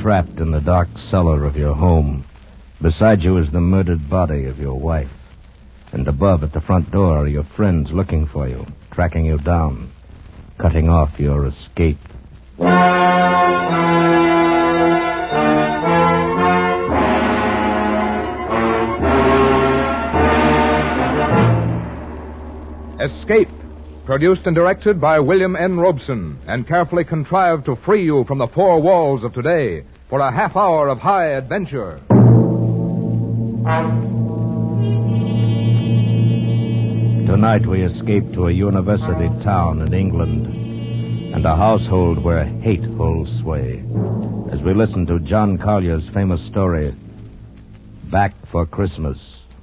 trapped in the dark cellar of your home. Beside you is the murdered body of your wife. And above at the front door are your friends looking for you, tracking you down, cutting off your escape. Escape, produced and directed by William N. Robeson, and carefully contrived to free you from the four walls of today for a half hour of high adventure. Tonight we escape to a university town in England and a household where hate holds sway as we listen to John Collier's famous story, Back for Christmas.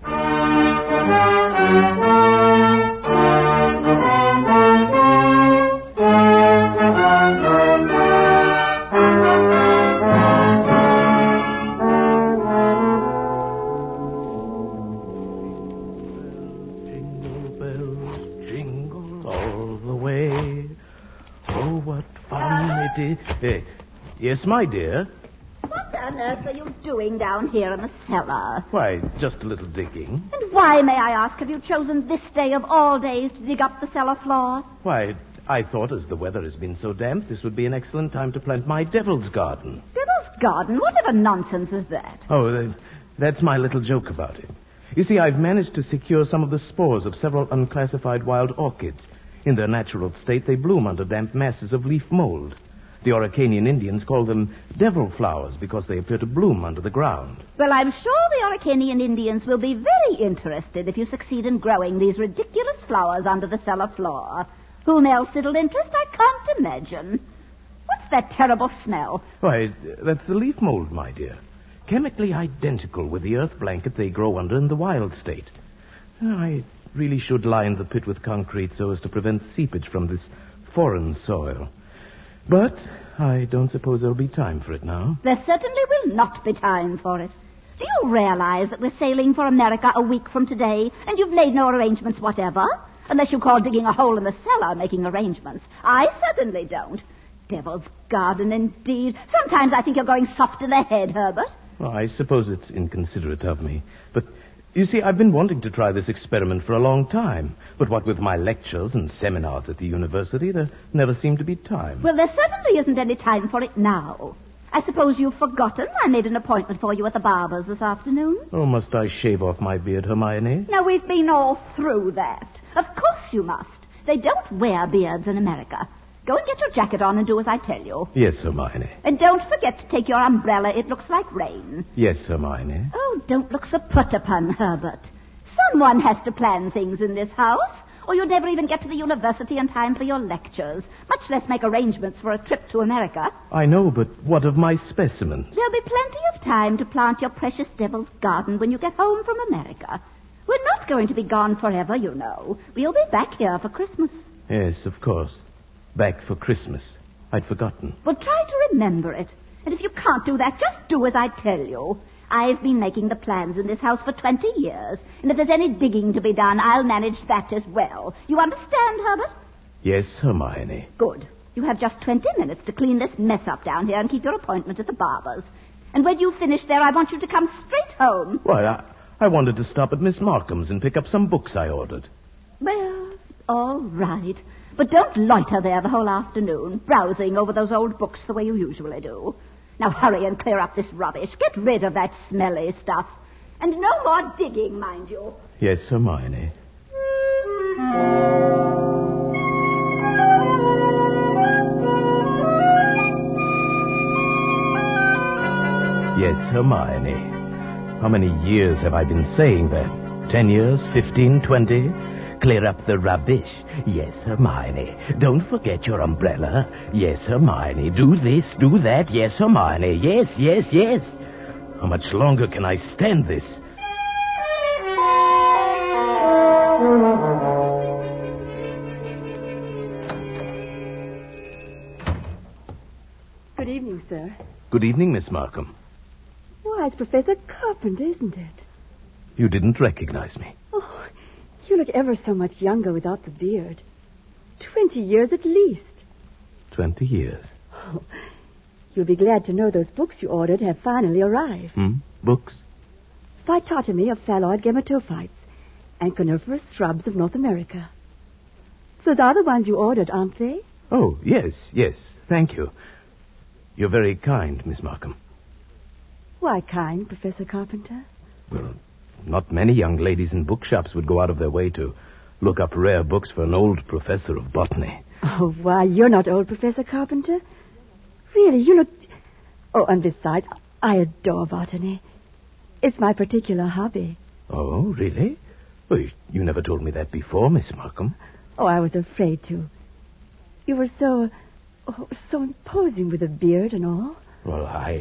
Yes, my dear. What on earth are you doing down here in the cellar? Why, just a little digging. And why, may I ask, have you chosen this day of all days to dig up the cellar floor? Why, I thought as the weather has been so damp, this would be an excellent time to plant my devil's garden. Devil's garden? Whatever nonsense is that? Oh, that's my little joke about it. You see, I've managed to secure some of the spores of several unclassified wild orchids. In their natural state, they bloom under damp masses of leaf mold. The Araucanian Indians call them devil flowers because they appear to bloom under the ground. Well, I'm sure the Araucanian Indians will be very interested if you succeed in growing these ridiculous flowers under the cellar floor. Whom else it'll interest, I can't imagine. What's that terrible smell? Why, that's the leaf mold, my dear. Chemically identical with the earth blanket they grow under in the wild state. I really should line the pit with concrete so as to prevent seepage from this foreign soil. But I don't suppose there'll be time for it now. There certainly will not be time for it. Do you realize that we're sailing for America a week from today, and you've made no arrangements whatever? Unless you call digging a hole in the cellar making arrangements. I certainly don't. Devil's garden, indeed. Sometimes I think you're going soft in the head, Herbert. Well, I suppose it's inconsiderate of me. But, you see, I've been wanting to try this experiment for a long time. But what with my lectures and seminars at the university, there never seemed to be time. Well, there certainly isn't any time for it now. I suppose you've forgotten I made an appointment for you at the barber's this afternoon. Oh, must I shave off my beard, Hermione? Now, we've been all through that. Of course you must. They don't wear beards in America. Go and get your jacket on and do as I tell you. Yes, Hermione. And don't forget to take your umbrella. It looks like rain. Yes, Hermione. Oh, don't look so put upon, Herbert. Someone has to plan things in this house, or you'll never even get to the university in time for your lectures, much less make arrangements for a trip to America. I know, but what of my specimens? There'll be plenty of time to plant your precious devil's garden when you get home from America. We're not going to be gone forever, you know. We'll be back here for Christmas. Yes, of course. Back for Christmas. I'd forgotten. Well, try to remember it. And if you can't do that, just do as I tell you. I've been making the plans in this house for 20 years. And if there's any digging to be done, I'll manage that as well. You understand, Herbert? Yes, Hermione. Good. You have just 20 minutes to clean this mess up down here and keep your appointment at the barber's. And when you finish there, I want you to come straight home. Why, I wanted to stop at Miss Markham's and pick up some books I ordered. Well, all right. But don't loiter there the whole afternoon, browsing over those old books the way you usually do. Now hurry and clear up this rubbish. Get rid of that smelly stuff. And no more digging, mind you. Yes, Hermione. Yes, Hermione. How many years have I been saying that? 10 years? 15? 20? Clear up the rubbish. Yes, Hermione. Don't forget your umbrella. Yes, Hermione. Do this, do that. Yes, Hermione. Yes, yes, yes. How much longer can I stand this? Good evening, sir. Good evening, Miss Markham. Why, it's Professor Carpenter, isn't it? You didn't recognize me. Oh, you look ever so much younger without the beard. 20 years at least. 20 years. Oh, You'll be glad to know those books you ordered have finally arrived. Books? Phytotomy of phalloid gametophytes and coniferous shrubs of North America. Those are the ones you ordered, aren't they? Oh, yes. Thank you. You're very kind, Miss Markham. Why kind, Professor Carpenter? Well, not many young ladies in bookshops would go out of their way to look up rare books for an old professor of botany. Oh, why, you're not old, Professor Carpenter. Really, you look... Oh, and besides, I adore botany. It's my particular hobby. Oh, really? Well, you never told me that before, Miss Markham. Oh, I was afraid to. You were so imposing with a beard and all. Well,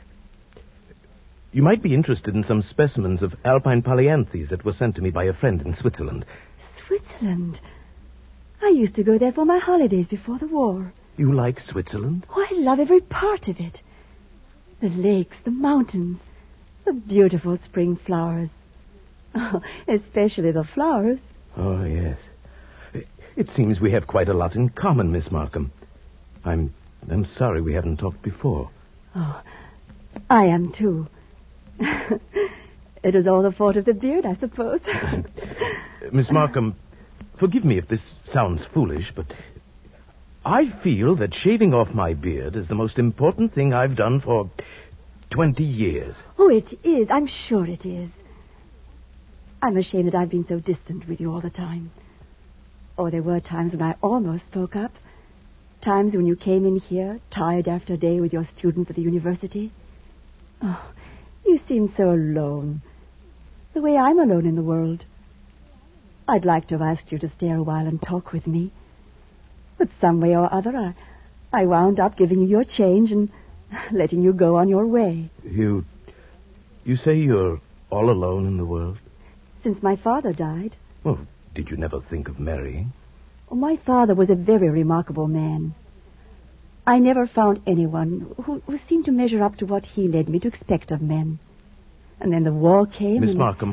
You might be interested in some specimens of alpine polyanthes that were sent to me by a friend in Switzerland. Switzerland? I used to go there for my holidays before the war. You like Switzerland? Oh, I love every part of it. The lakes, the mountains, the beautiful spring flowers. Oh, especially the flowers. Oh, yes. It seems we have quite a lot in common, Miss Markham. I'm sorry we haven't talked before. Oh, I am too. It is all the fault of the beard, I suppose. Miss Markham, forgive me if this sounds foolish, but I feel that shaving off my beard is the most important thing I've done for 20 years. Oh, it is. I'm sure it is. I'm ashamed that I've been so distant with you all the time. Oh, there were times when I almost spoke up. Times when you came in here, tired after a day with your students at the university. Oh, you seemed so alone. The way I'm alone in the world. I'd like to have asked you to stay a while and talk with me. But some way or other, I wound up giving you your change and letting you go on your way. You say you're all alone in the world? Since my father died. Well, did you never think of marrying? Oh, my father was a very remarkable man. I never found anyone who seemed to measure up to what he led me to expect of men. And then the war came. Miss Markham,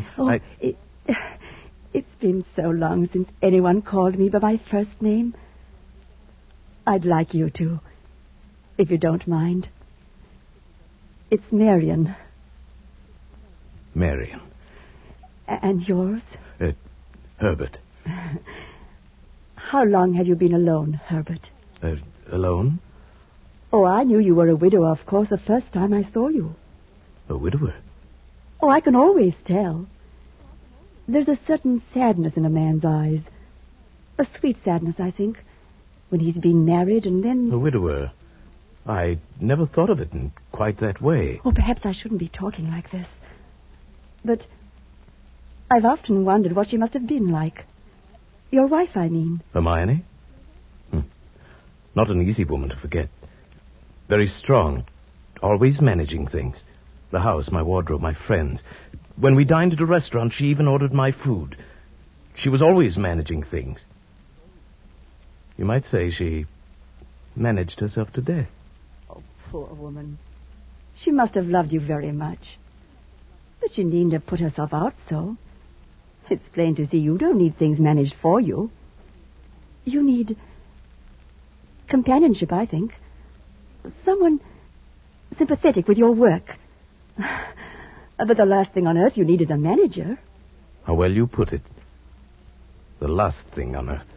It's been so long since anyone called me by my first name. I'd like you to, if you don't mind. It's Marion. Marion. And yours? Herbert. How long have you been alone, Herbert? Alone? Oh, I knew you were a widower, of course, the first time I saw you. A widower? Oh, I can always tell. There's a certain sadness in a man's eyes. A sweet sadness, I think, when he's been married and then... A widower? I never thought of it in quite that way. Oh, perhaps I shouldn't be talking like this. But I've often wondered what she must have been like. Your wife, I mean. Hermione? Not an easy woman to forget. Very strong. Always managing things. The house, my wardrobe, my friends. When we dined at a restaurant, she even ordered my food. She was always managing things. You might say she managed herself to death. Oh, poor woman. She must have loved you very much. But she needn't have put herself out so. It's plain to see you don't need things managed for you. You need companionship, I think. Someone sympathetic with your work. But the last thing on earth you need is a manager. How well you put it. The last thing on earth.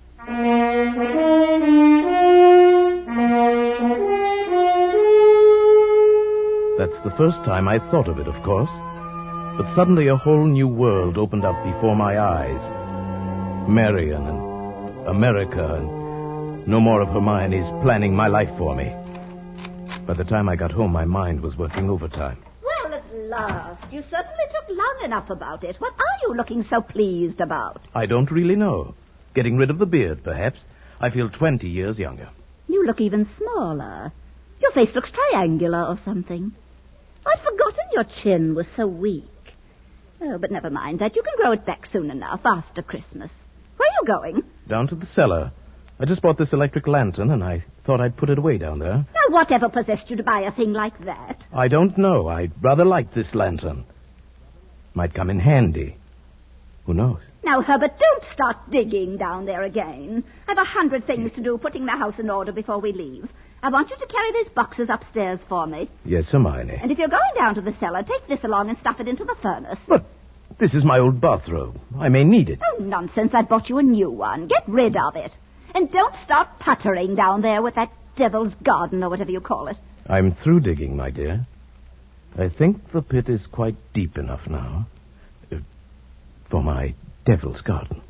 That's the first time I thought of it, of course. But suddenly a whole new world opened up before my eyes. Marion and America and no more of Hermione's planning my life for me. By the time I got home, my mind was working overtime. Well, at last. You certainly took long enough about it. What are you looking so pleased about? I don't really know. Getting rid of the beard, perhaps. I feel 20 years younger. You look even smaller. Your face looks triangular or something. I'd forgotten your chin was so weak. Oh, but never mind that. You can grow it back soon enough after Christmas. Where are you going? Down to the cellar. I just bought this electric lantern, and I thought I'd put it away down there. Now, whatever possessed you to buy a thing like that? I don't know. I'd rather like this lantern. Might come in handy. Who knows? Now, Herbert, don't start digging down there again. I've 100 things to do, putting the house in order before we leave. I want you to carry these boxes upstairs for me. Yes, Hermione. And if you're going down to the cellar, take this along and stuff it into the furnace. But this is my old bathrobe. I may need it. Oh, nonsense. I bought you a new one. Get rid of it. And don't start puttering down there with that devil's garden or whatever you call it. I'm through digging, my dear. I think the pit is quite deep enough now for my devil's garden.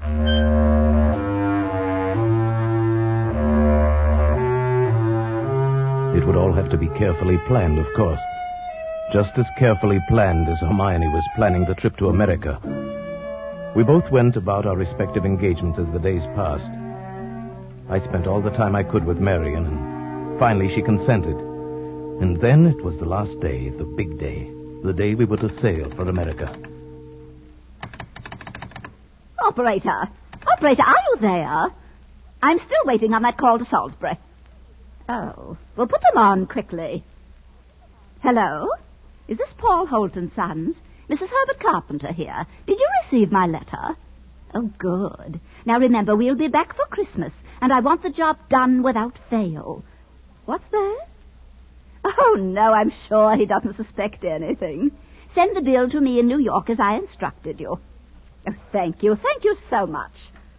It would all have to be carefully planned, of course. Just as carefully planned as Hermione was planning the trip to America. We both went about our respective engagements as the days passed. I spent all the time I could with Marion, and finally she consented. And then it was the last day, the big day, the day we were to sail for America. Operator, are you there? I'm still waiting on that call to Salisbury. Oh, we'll put them on quickly. Hello? Is this Paul Holt & Sons? Mrs. Herbert Carpenter here. Did you receive my letter? Oh, good. Now remember, we'll be back for Christmas, and I want the job done without fail. What's that? Oh, no, I'm sure he doesn't suspect anything. Send the bill to me in New York as I instructed you. Oh, thank you so much.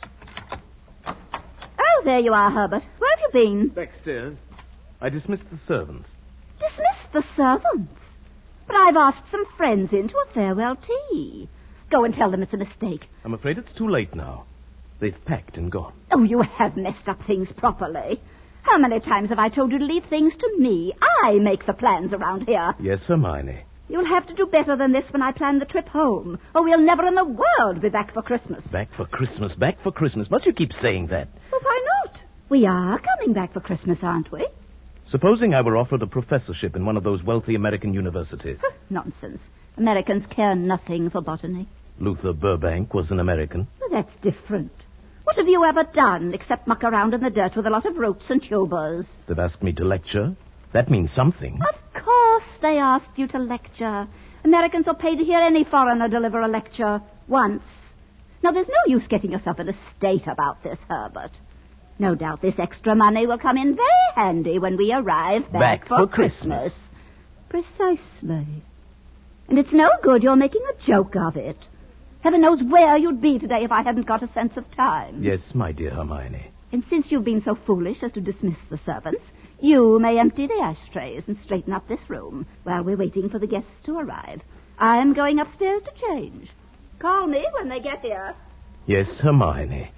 Oh, there you are, Herbert. Where have you been? Backstairs. I dismissed the servants. Dismissed the servants? But I've asked some friends in to a farewell tea. Go and tell them it's a mistake. I'm afraid it's too late now. They've packed and gone. Oh, you have messed up things properly. How many times have I told you to leave things to me? I make the plans around here. Yes, Hermione. You'll have to do better than this when I plan the trip home, or we'll never in the world be back for Christmas. Back for Christmas, back for Christmas. Must you keep saying that? Well, why not? We are coming back for Christmas, aren't we? Supposing I were offered a professorship in one of those wealthy American universities. Nonsense. Americans care nothing for botany. Luther Burbank was an American. Well, that's different. What have you ever done except muck around in the dirt with a lot of roots and tubers? They've asked me to lecture. That means something. Of course they asked you to lecture. Americans are paid to hear any foreigner deliver a lecture once. Now, there's no use getting yourself in a state about this, Herbert. No doubt this extra money will come in very handy when we arrive back for Christmas. Precisely. And it's no good you're making a joke of it. Heaven knows where you'd be today if I hadn't got a sense of time. Yes, my dear Hermione. And since you've been so foolish as to dismiss the servants, you may empty the ashtrays and straighten up this room while we're waiting for the guests to arrive. I'm going upstairs to change. Call me when they get here. Yes, Hermione.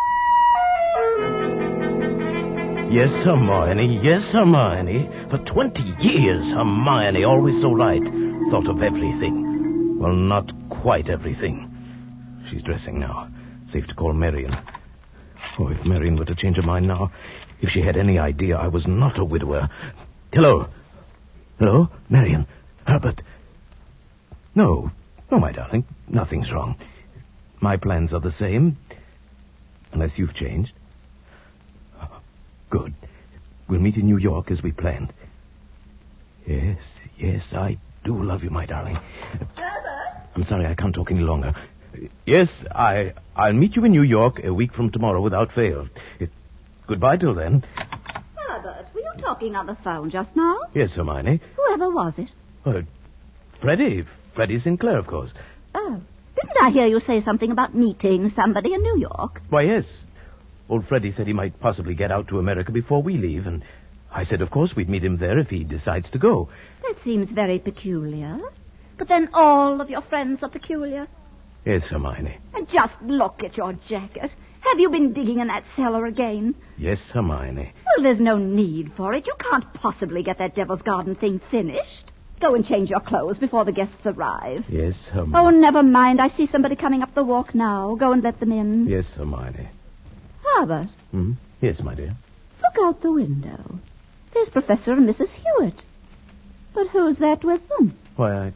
Yes, Hermione. Yes, Hermione. For 20 years, Hermione, always so right, thought of everything. Well, not quite everything. She's dressing now. Safe to call Marion. Oh, if Marion were to change her mind now. If she had any idea I was not a widower. Hello? Hello? Marion? Herbert? No, my darling. Nothing's wrong. My plans are the same. Unless you've changed. Good. We'll meet in New York as we planned. Yes, I do love you, my darling. Herbert? I'm sorry, I can't talk any longer. Yes, I'll meet you in New York a week from tomorrow without fail. Goodbye till then. Herbert, were you talking on the phone just now? Yes, Hermione. Whoever was it? Freddie Sinclair, of course. Oh. Didn't I hear you say something about meeting somebody in New York? Why, yes. Old Freddie said he might possibly get out to America before we leave, and I said, of course, we'd meet him there if he decides to go. That seems very peculiar. But then all of your friends are peculiar. Yes, Hermione. And just look at your jacket. Have you been digging in that cellar again? Yes, Hermione. Well, there's no need for it. You can't possibly get that Devil's Garden thing finished. Go and change your clothes before the guests arrive. Yes, Hermione. Oh, never mind. I see somebody coming up the walk now. Go and let them in. Yes, Hermione. Herbert. Yes, my dear. Look out the window. There's Professor and Mrs. Hewitt. But who's that with them? Why,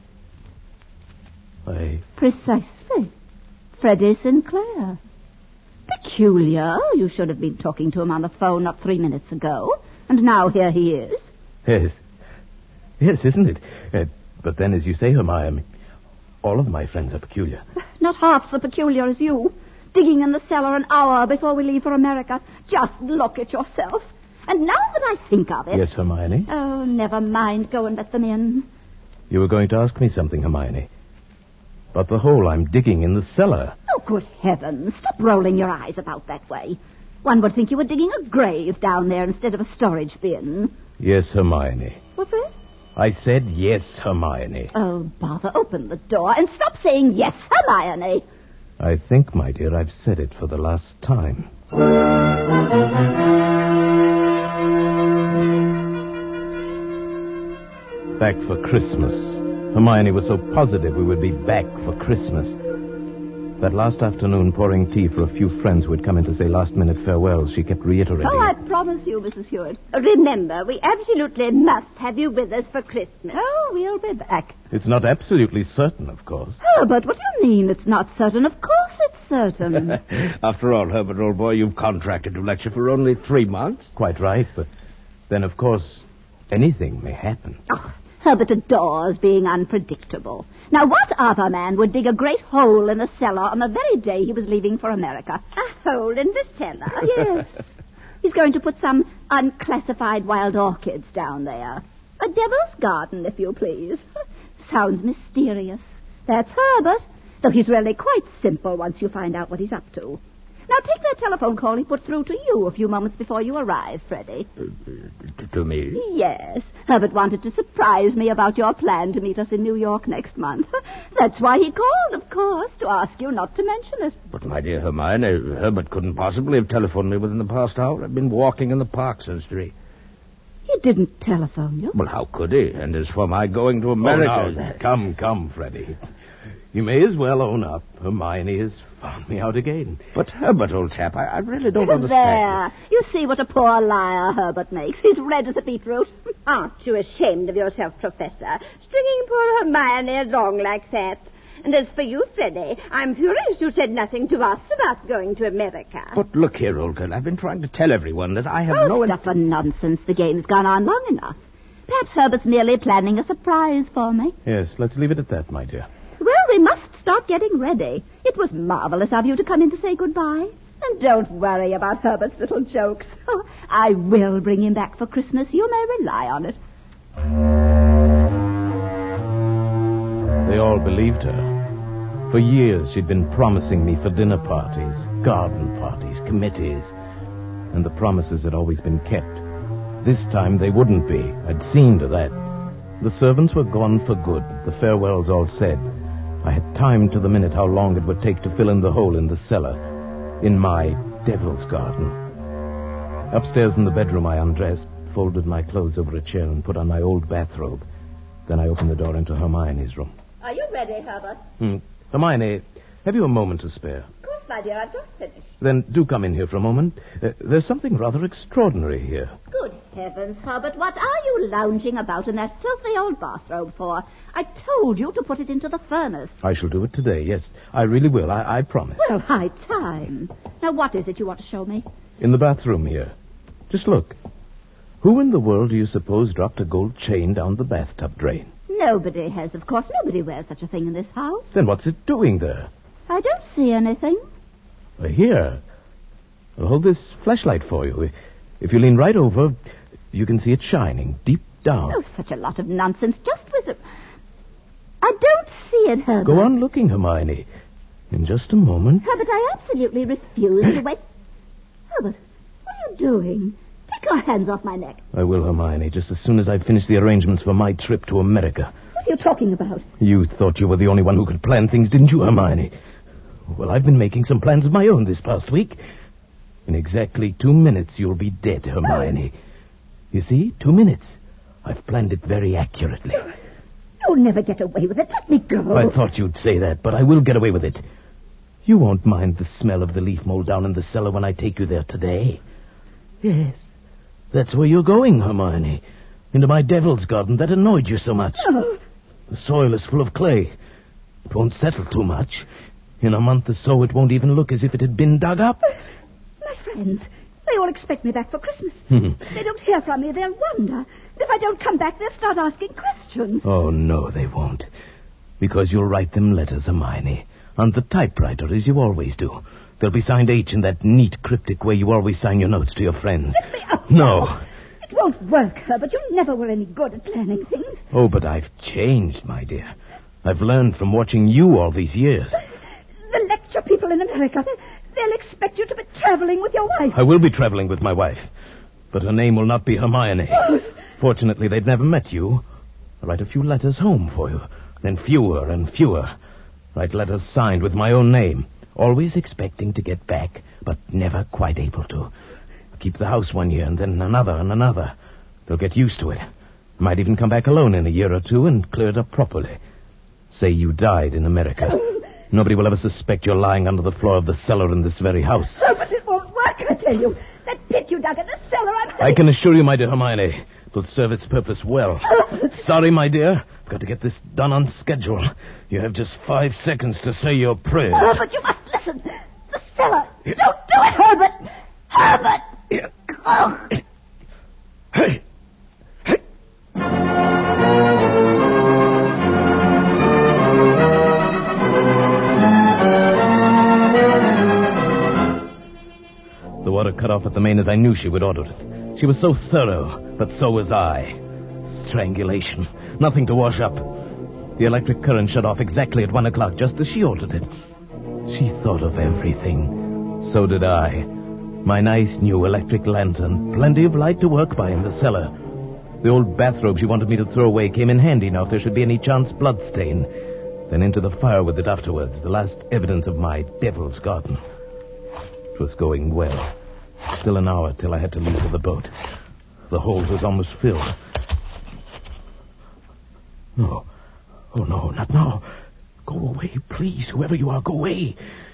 Precisely. Freddie Sinclair. Peculiar. You should have been talking to him on the phone not 3 minutes ago. And now here he is. Yes, isn't it? But then, as you say, Hermione, all of my friends are peculiar. Not half so peculiar as you. Digging in the cellar an hour before we leave for America. Just look at yourself. And now that I think of it... Yes, Hermione? Oh, never mind. Go and let them in. You were going to ask me something, Hermione. About the hole I'm digging in the cellar. Oh, good heavens. Stop rolling your eyes about that way. One would think you were digging a grave down there instead of a storage bin. Yes, Hermione. What's that? I said yes, Hermione. Oh, bother. Open the door and stop saying yes, Hermione. I think, my dear, I've said it for the last time. Back for Christmas. Hermione was so positive we would be back for Christmas. That last afternoon, pouring tea for a few friends who had come in to say last-minute farewells, she kept reiterating... Oh, I promise you, Mrs. Hewitt. Remember, we absolutely must have you with us for Christmas. Oh, we'll be back. It's not absolutely certain, of course. Herbert, what do you mean it's not certain? Of course it's certain. After all, Herbert, old boy, you've contracted to lecture for only 3 months. Quite right, but then, of course, anything may happen. Oh, Herbert adores being unpredictable. Now, what other man would dig a great hole in the cellar on the very day he was leaving for America? A hole in the cellar? Yes. He's going to put some unclassified wild orchids down there. A devil's garden, if you please. Sounds mysterious. That's Herbert, though he's really quite simple once you find out what he's up to. Now, take that telephone call he put through to you a few moments before you arrived, Freddie. To me? Yes. Herbert wanted to surprise me about your plan to meet us in New York next month. That's why he called, of course, to ask you not to mention it. But, my dear Hermione, Herbert couldn't possibly have telephoned me within the past hour. I've been walking in the park since 3. He didn't telephone you? Well, how could he? And as for my going to America... Oh, now, come, Freddie. You may as well own up. Hermione has found me out again. But, Herbert, old chap, I really don't understand. There. You see what a poor liar Herbert makes. He's red as a beetroot. Aren't you ashamed of yourself, Professor? Stringing poor Hermione along like that. And as for you, Freddie, I'm furious you said nothing to us about going to America. But look here, old girl, I've been trying to tell everyone that I have no... stuff and nonsense. The game's gone on long enough. Perhaps Herbert's merely planning a surprise for me. Yes, let's leave it at that, my dear. Well, we must start getting ready. It was marvelous of you to come in to say goodbye. And don't worry about Herbert's little jokes. Oh, I will bring him back for Christmas. You may rely on it. They all believed her. For years, she'd been promising me for dinner parties, garden parties, committees. And the promises had always been kept. This time, they wouldn't be. I'd seen to that. The servants were gone for good. The farewells all said. I had timed to the minute how long it would take to fill in the hole in the cellar. In my devil's garden. Upstairs in the bedroom, I undressed, folded my clothes over a chair, and put on my old bathrobe. Then I opened the door into Hermione's room. Are you ready, Herbert? Hermione, have you a moment to spare? Of course, my dear. I've just finished. Then do come in here for a moment. There's something rather extraordinary here. Good heavens, Herbert, what are you lounging about in that filthy old bathrobe for? I told you to put it into the furnace. I shall do it today, yes. I really will, I promise. Well, high time. Now, what is it you want to show me? In the bathroom here. Just look. Who in the world do you suppose dropped a gold chain down the bathtub drain? Nobody has, of course. Nobody wears such a thing in this house. Then what's it doing there? I don't see anything. Here. I'll hold this flashlight for you. If you lean right over, you can see it shining deep down. Oh, such a lot of nonsense. Just with I don't see it, Herbert. Go on looking, Hermione. In just a moment. Herbert, I absolutely refuse to wait. Herbert, what are you doing? Take your hands off my neck. I will, Hermione, just as soon as I've finished the arrangements for my trip to America. What are you talking about? You thought you were the only one who could plan things, didn't you, Hermione? Well, I've been making some plans of my own this past week. In exactly 2 minutes, you'll be dead, Hermione. You see, 2 minutes. I've planned it very accurately. You'll never get away with it. Let me go. I thought you'd say that, but I will get away with it. You won't mind the smell of the leaf mold down in the cellar when I take you there today. Yes, that's where you're going, Hermione. Into my devil's garden that annoyed you so much. Oh. The soil is full of clay. It won't settle too much. In a month or so, it won't even look as if it had been dug up. My friends, they all expect me back for Christmas. They don't hear from me, they'll wonder. If I don't come back, they'll start asking questions. Oh, no, they won't. Because you'll write them letters, Hermione. On the typewriter, as you always do. They'll be signed H in that neat, cryptic way you always sign your notes to your friends. Let me up. No. It won't work, Herbert. You never were any good at planning things. Oh, but I've changed, my dear. I've learned from watching you all these years. The lecture people in America, they'll expect you to be traveling with your wife. I will be traveling with my wife, but her name will not be Hermione. Oh. Fortunately, they've never met you. I'll write a few letters home for you, then fewer and fewer. Write letters signed with my own name, always expecting to get back, but never quite able to. Keep the house 1 year, and then another and another. They'll get used to it. Might even come back alone in a year or two and clear it up properly. Say you died in America. Nobody will ever suspect you're lying under the floor of the cellar in this very house. Oh, but it won't work, I tell you. That pit you dug in the cellar, I can assure you, my dear Hermione, it'll serve its purpose well. Sorry, my dear. I've got to get this done on schedule. You have just 5 seconds to say your prayers. Oh, but you must listen. The cellar. Yeah. Don't do it, Herbert. Herbert! Yeah. Oh. Hey! Hey! The water cut off at the main as I knew she would order it. She was so thorough, but so was I. Strangulation. Nothing to wash up. The electric current shut off exactly at 1 o'clock, just as she ordered it. She thought of everything. So did I. My nice new electric lantern. Plenty of light to work by in the cellar. The old bathrobe she wanted me to throw away came in handy now if there should be any chance blood stain. Then into the fire with it afterwards, the last evidence of my devil's garden. It was going well. Still an hour till I had to leave for the boat. The hold was almost filled. No. Oh, no, not now. Go away, please. Whoever you are, go away.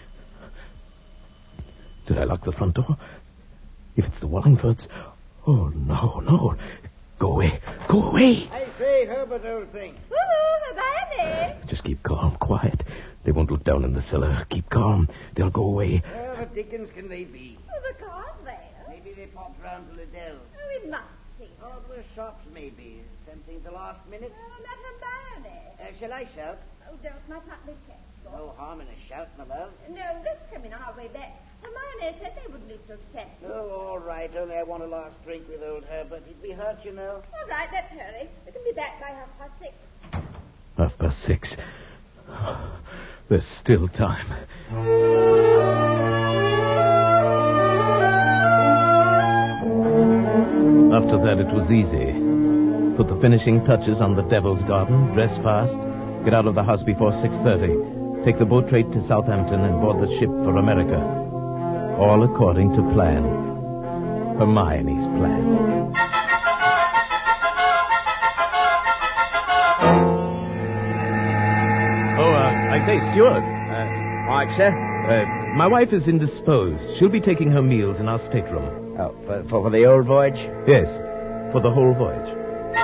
Did I lock the front door? If it's the Wallingfords... Oh, no. Go away. Go away. I say, Herbert, old thing. Woo-hoo, Hermione. Just keep calm, quiet. They won't look down in the cellar. Keep calm. They'll go away. Where the dickens can they be? Oh, the car's there. Maybe they popped round to Liddell's. Oh, we must see. Oh, the shops, maybe. Something at the last minute. Oh, not Hermione. Shall I shout? Oh, don't. My partly checked. No harm in a shout, my love. No, let's come in our way back. Hermione said they wouldn't be so sad. Oh, all right. Only I want a last drink with old Herbert. He'd be hurt, you know. All right, let's hurry. We can be back by 6:30. 6:30. There's still time. After that, it was easy. Put the finishing touches on the Devil's Garden, dress fast, get out of the house before 6:30, take the boat trade to Southampton and board the ship for America. All according to plan. Hermione's plan. I say, Stuart. Right, sir? My wife is indisposed. She'll be taking her meals in our stateroom. Oh, for the old voyage? Yes, for the whole voyage.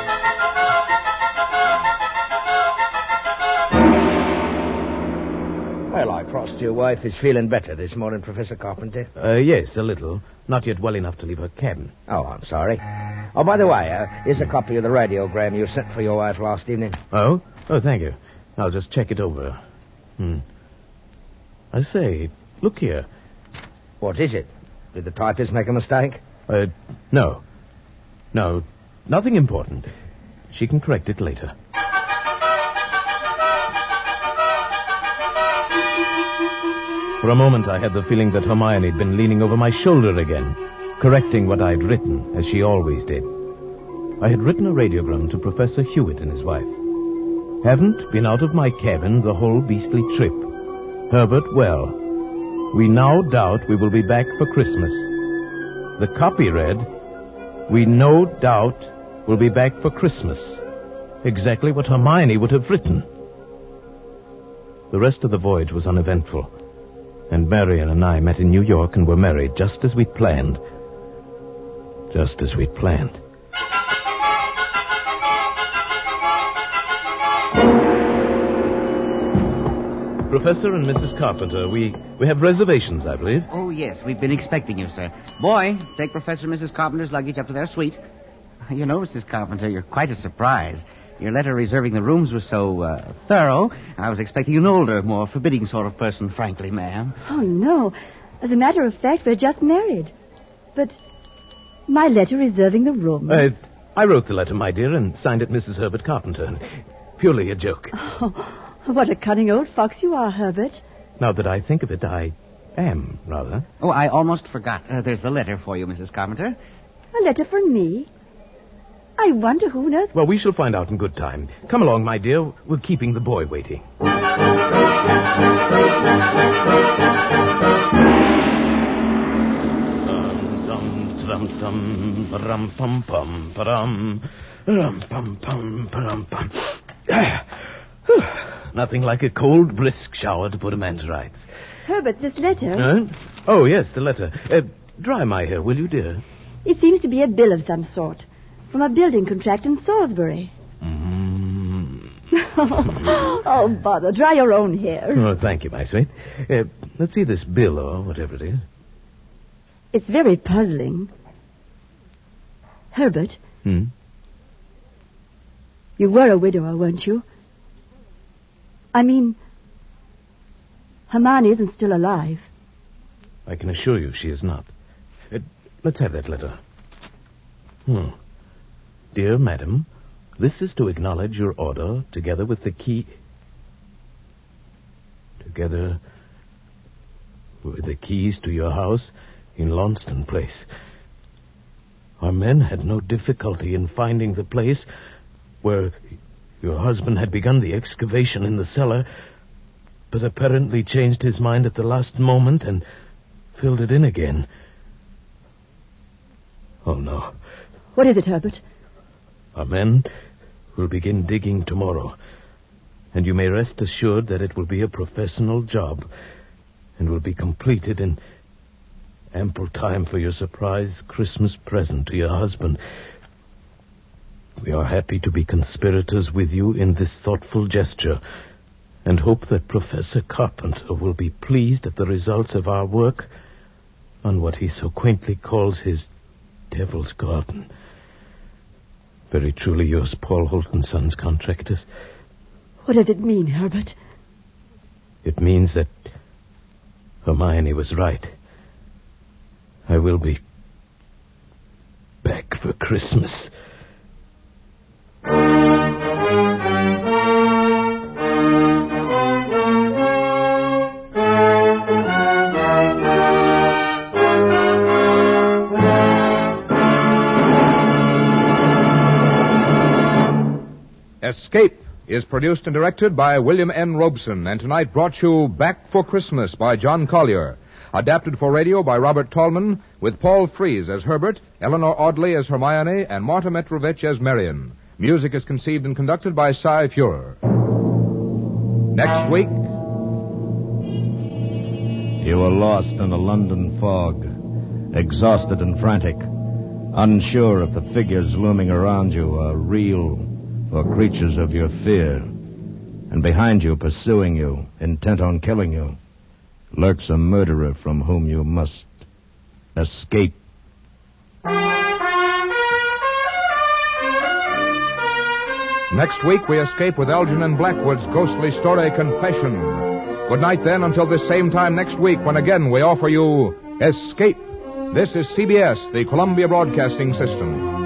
Well, I trust your wife is feeling better this morning, Professor Carpenter. Yes, a little. Not yet well enough to leave her cabin. Oh, I'm sorry. Oh, by the way, here's a copy of the radiogram you sent for your wife last evening. Oh? Oh, thank you. I'll just check it over. I say, look here. What is it? Did the typist make a mistake? No. No, nothing important. She can correct it later. For a moment, I had the feeling that Hermione had been leaning over my shoulder again, correcting what I'd written, as she always did. I had written a radiogram to Professor Hewitt and his wife. Haven't been out of my cabin the whole beastly trip. Herbert well. We now doubt we will be back for Christmas. The copy read, we no doubt will be back for Christmas. Exactly what Hermione would have written. The rest of the voyage was uneventful. And Marian and I met in New York and were married just as we'd planned. Just as we'd planned. Professor and Mrs. Carpenter, we have reservations, I believe. Oh, yes. We've been expecting you, sir. Boy, take Professor and Mrs. Carpenter's luggage up to their suite. You know, Mrs. Carpenter, you're quite a surprise. Your letter reserving the rooms was so thorough, I was expecting an older, more forbidding sort of person, frankly, ma'am. Oh, no. As a matter of fact, we're just married. But my letter reserving the room. I wrote the letter, my dear, and signed it Mrs. Herbert Carpenter. Purely a joke. Oh, what a cunning old fox you are, Herbert. Now that I think of it, I am, rather. Oh, I almost forgot. There's a letter for you, Mrs. Carpenter. A letter from me? I wonder who on earth... Well, we shall find out in good time. Come along, my dear. We're keeping the boy waiting. Nothing like a cold, brisk shower to put a man to rights. Herbert, this letter... Oh, yes, the letter. Dry my hair, will you, dear? It seems to be a bill of some sort. From a building contract in Salisbury. Oh, bother. Dry your own hair. Oh, thank you, my sweet. Let's see this bill or whatever it is. It's very puzzling. Herbert. You were a widower, weren't you? I mean, Hermione isn't still alive. I can assure you she is not. Let's have that letter. Dear Madam, this is to acknowledge your order, together with the key... Together with the keys to your house in Launceston Place. Our men had no difficulty in finding the place where your husband had begun the excavation in the cellar, but apparently changed his mind at the last moment and filled it in again. Oh, no. What is it, Herbert? Our men will begin digging tomorrow, and you may rest assured that it will be a professional job and will be completed in ample time for your surprise Christmas present to your husband. We are happy to be conspirators with you in this thoughtful gesture and hope that Professor Carpenter will be pleased at the results of our work on what he so quaintly calls his Devil's Garden. Very truly yours, Paul Holt & Sons Contractors. What does it mean, Herbert? It means that Hermione was right. I will be back for Christmas. Escape is produced and directed by William N. Robeson, and tonight brought you Back for Christmas by John Collier. Adapted for radio by Robert Tallman, with Paul Frees as Herbert, Eleanor Audley as Hermione, and Marta Metrovich as Marion. Music is conceived and conducted by Cy Fuhrer. Next week... You are lost in a London fog, exhausted and frantic, unsure if the figures looming around you are real or creatures of your fear. And behind you, pursuing you, intent on killing you, lurks a murderer from whom you must escape. Next week, we escape with Algernon Blackwood's ghostly story, Confession. Good night, then, until this same time next week, when again we offer you Escape. This is CBS, the Columbia Broadcasting System.